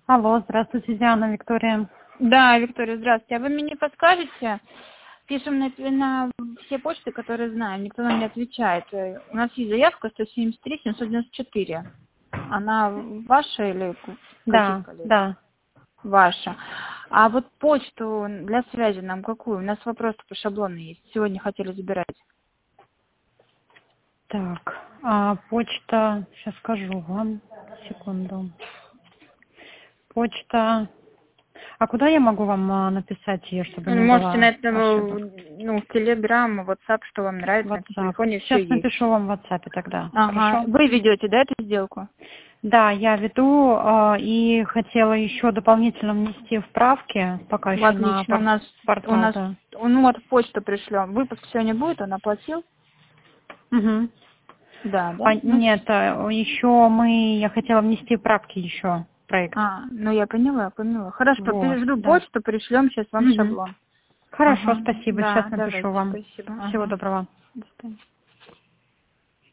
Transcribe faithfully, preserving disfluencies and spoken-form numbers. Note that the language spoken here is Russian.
Алло, здравствуйте, Диана, Виктория. Да, Виктория, здравствуйте. А вы мне не подскажете? Пишем на, на все почты, которые знаем, никто нам не отвечает. У нас есть заявка сто семьдесят три семьсот девяносто четыре. Она ваша или каких Да, коллег? да. Ваша. А вот почту для связи нам какую? У нас вопрос по шаблону есть. Сегодня хотели забирать. Так, а почта, сейчас скажу вам, секунду. Почта, а куда я могу вам а, написать ее, чтобы не Можете на было это, ошибок? ну, в Телеграм, WhatsApp, что вам нравится, на WhatsApp. телефоне все Сейчас есть. напишу вам в WhatsApp тогда, Ага. хорошо? Вы ведете, да, эту сделку? Да, я веду а, и хотела еще дополнительно внести вправки, пока Ну, еще на отлично. У пор- нас, у портал, нас, да. ну вот в почту пришлем. Выпуск сегодня будет, он оплатил? Угу. Да, да? А, Ну, нет, еще мы, я хотела внести правки еще в проект. а, ну я поняла, поняла. Хорошо, Вот, жду да. почту, пришлем сейчас вам Мгм. шаблон. Хорошо, Ага, спасибо. Сейчас да, напишу давайте, вам. спасибо. Всего Ага. доброго. До свидания.